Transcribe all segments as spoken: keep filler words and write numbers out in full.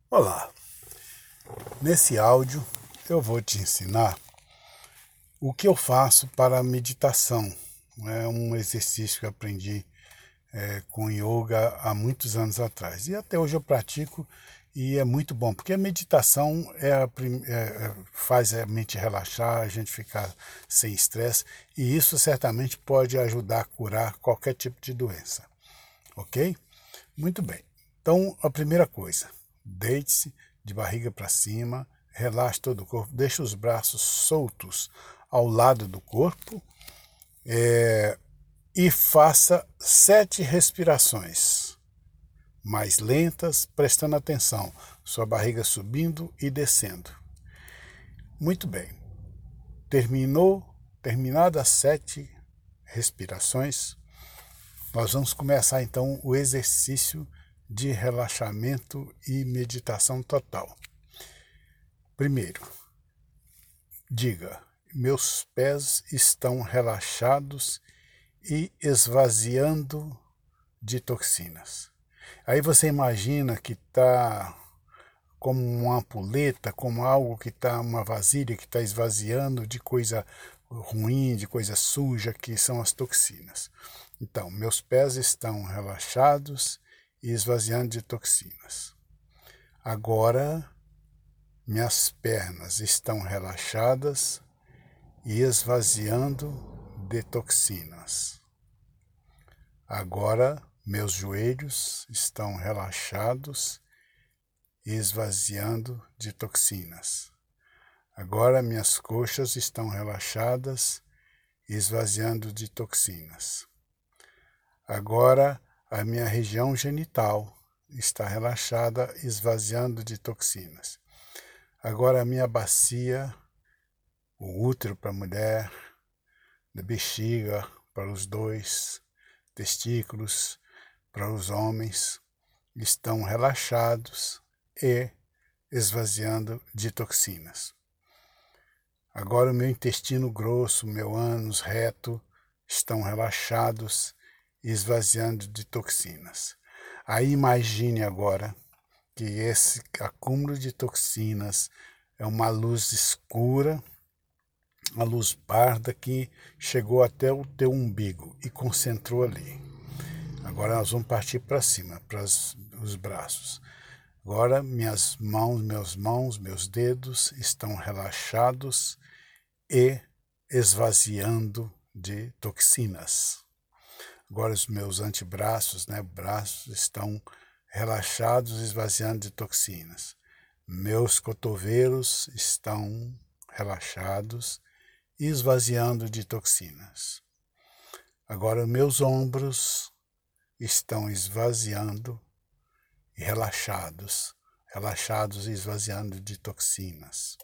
Olá, nesse áudio eu vou te ensinar o que eu faço para a meditação. É um exercício que eu aprendi é, com yoga há muitos anos atrás e até hoje eu pratico e é muito bom, porque a meditação é a prim- é, é, faz a mente relaxar, a gente ficar sem estresse e isso certamente pode ajudar a curar qualquer tipo de doença, ok? Muito bem. Então, a primeira coisa, deite-se de barriga para cima, relaxe todo o corpo, deixe os braços soltos ao lado do corpo é, e faça sete respirações mais lentas, prestando atenção, sua barriga subindo e descendo. Muito bem. Terminou, terminadas as sete respirações, nós vamos começar então o exercício de relaxamento e meditação total. Primeiro, diga: meus pés estão relaxados e esvaziando de toxinas. Aí você imagina que está como uma ampulheta, como algo que está, uma vasilha que está esvaziando de coisa ruim, de coisa suja, que são as toxinas. Então, meus pés estão relaxados e esvaziando de toxinas. Agora, minhas pernas estão relaxadas e esvaziando de toxinas. Agora, meus joelhos estão relaxados e esvaziando de toxinas. Agora, minhas coxas estão relaxadas e esvaziando de toxinas. Agora, a minha região genital está relaxada, esvaziando de toxinas. Agora, a minha bacia, o útero para a mulher, da bexiga para os dois, testículos para os homens, estão relaxados e esvaziando de toxinas. Agora, o meu intestino grosso, meu ânus reto, estão relaxados e esvaziando de toxinas. Aí imagine agora que esse acúmulo de toxinas é uma luz escura, uma luz parda que chegou até o teu umbigo e concentrou ali. Agora nós vamos partir para cima, para os braços. Agora minhas mãos, meus mãos, meus dedos estão relaxados e esvaziando de toxinas. Agora os meus antebraços, né, braços estão relaxados, esvaziando de toxinas. Meus cotovelos estão relaxados e esvaziando de toxinas. Agora meus ombros estão esvaziando e relaxados, relaxados e esvaziando de toxinas.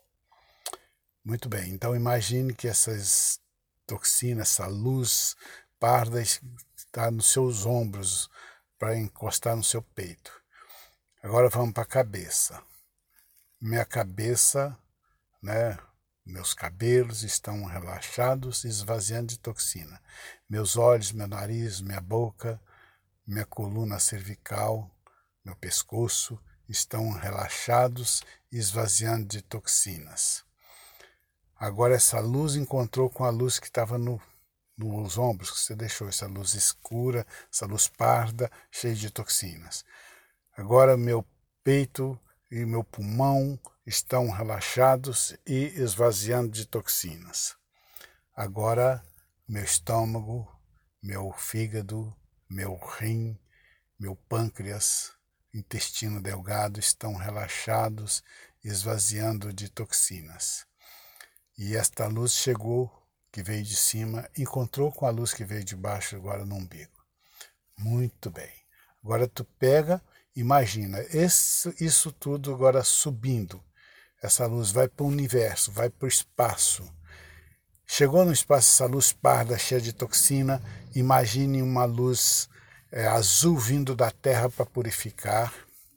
Muito bem, então imagine que essas toxinas, essa luz parda está nos seus ombros para encostar no seu peito. Agora vamos para a cabeça. Minha cabeça, né, meus cabelos estão relaxados e esvaziando de toxina. Meus olhos, meu nariz, minha boca, minha coluna cervical, meu pescoço estão relaxados e esvaziando de toxinas. Agora essa luz encontrou com a luz que estava no, nos ombros, que você deixou, essa luz escura, essa luz parda, cheia de toxinas. Agora meu peito e meu pulmão estão relaxados e esvaziando de toxinas. Agora meu estômago, meu fígado, meu rim, meu pâncreas, intestino delgado estão relaxados, esvaziando de toxinas. E esta luz chegou, que veio de cima, encontrou com a luz que veio de baixo agora no umbigo. Muito bem. Agora tu pega, imagina, esse, isso tudo agora subindo. Essa luz vai para o universo, vai para o espaço. Chegou no espaço essa luz parda, cheia de toxina. Imagine uma luz é, azul vindo da Terra para purificar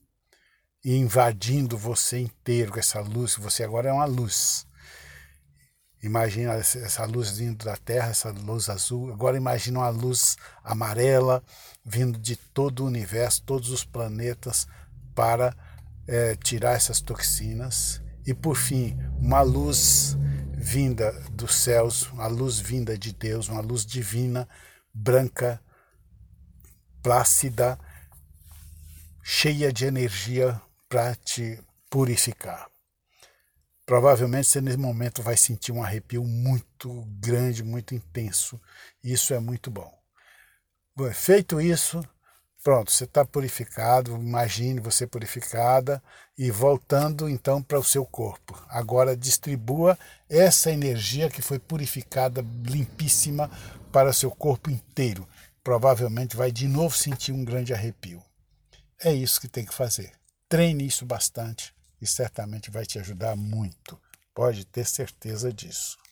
e invadindo você inteiro com essa luz. Você agora é uma luz. Imagina essa luz vindo da Terra, essa luz azul. Agora imagina uma luz amarela vindo de todo o universo, todos os planetas, para é, tirar essas toxinas. E por fim, uma luz vinda dos céus, uma luz vinda de Deus, uma luz divina, branca, plácida, cheia de energia para te purificar. Provavelmente você nesse momento vai sentir um arrepio muito grande, muito intenso. Isso é muito bom. Feito isso, pronto, você está purificado. Imagine você purificada e voltando então para o seu corpo. Agora distribua essa energia que foi purificada, limpíssima, para o seu corpo inteiro. Provavelmente vai de novo sentir um grande arrepio. É isso que tem que fazer. Treine isso bastante e certamente vai te ajudar muito. Pode ter certeza disso.